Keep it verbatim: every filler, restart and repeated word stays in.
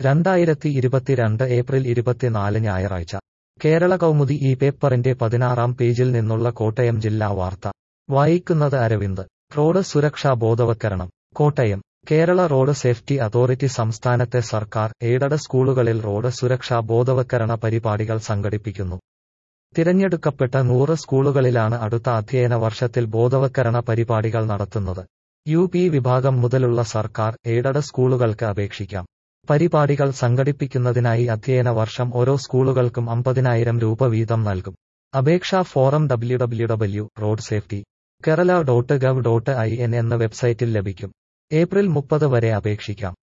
രണ്ടായിരത്തി ഇരുപത്തിരണ്ട് ഏപ്രിൽ ഇരുപത്തിനാല് ഞായറാഴ്ച കേരള കൗമുദി ഈ പേപ്പറിന്റെ പതിനാറാം പേജിൽ നിന്നുള്ള കോട്ടയം ജില്ലാ വാർത്ത വായിക്കുന്നത് അരവിന്ദ്. റോഡ് സുരക്ഷാ ബോധവൽക്കരണം Kottayam. Kerala road safety authority സംസ്ഥാനത്തെ സർക്കാർ എയ്ഡഡ് സ്കൂളുകളിൽ റോഡ് സുരക്ഷാ ബോധവൽക്കരണ പരിപാടികൾ സംഘടിപ്പിക്കുന്നു. തിരഞ്ഞെടുക്കപ്പെട്ട നൂറ് സ്കൂളുകളിലാണ് അടുത്ത അധ്യയന വർഷത്തിൽ ബോധവൽക്കരണ പരിപാടികൾ നടത്തുന്നത്. യു പി വിഭാഗം മുതലുള്ള സർക്കാർ എയ്ഡഡ് സ്കൂളുകൾക്ക് അപേക്ഷിക്കാം. പരിപാടികൾ സംഘടിപ്പിക്കുന്നതിനായി അധ്യയന വർഷം ഓരോ സ്കൂളുകൾക്കും അമ്പതിനായിരം രൂപ വീതം നൽകും. അപേക്ഷാ form W W W dot road safety Kerala dot gov dot I N എന്ന വെബ്സൈറ്റിൽ ലഭിക്കും. ഏപ്രിൽ മുപ്പത് വരെ അപേക്ഷിക്കാം.